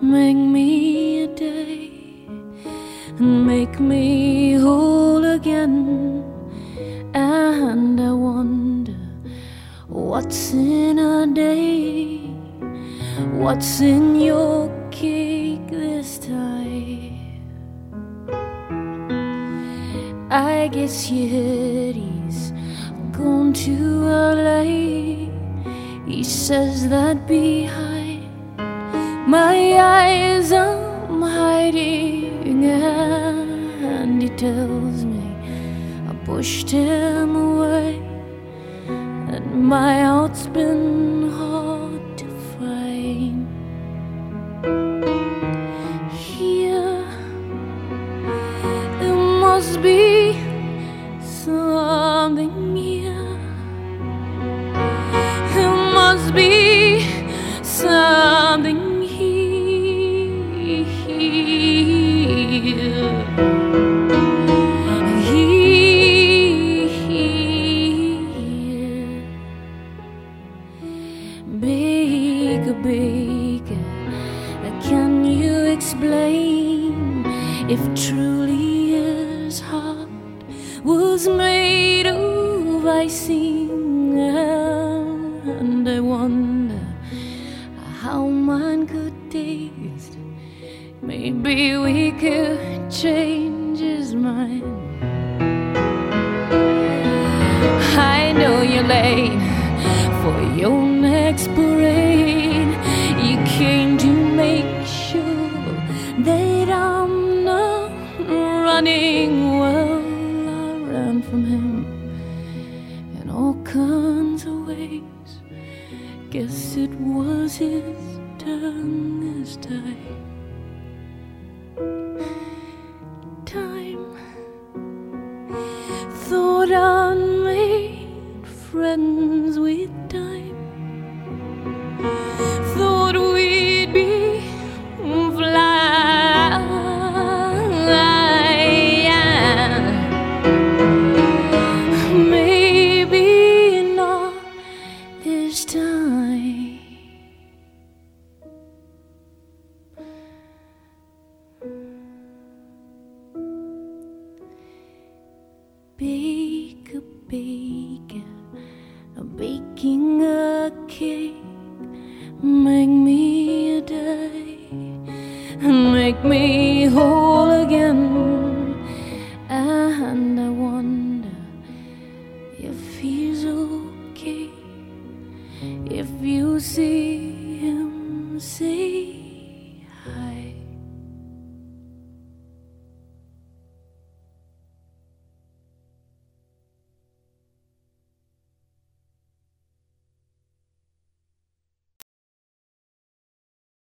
make me a day and make me whole again. And I wonder what's in a day, what's in your cake this time. I guess Yeti's gone to LA. He says that behind my eyes I'm hiding, and he tells me I pushed him away, and my heart's been hard to find. Here there must be something here. There must be something here. Baker, baker, can you explain if truly his heart was made of icing? And I wonder how mine could taste. Maybe we could change his mind. I know you're late for your next parade. You came to make sure that I'm not running. Well, I ran from him in all kinds of ways. Guess it was his turn this time. Thought I made friends with time. Thought we'd be fly. Maybe not this time. Baker, baker, baking a cake, make me a day and make me whole again. And I wonder if he's okay, if you see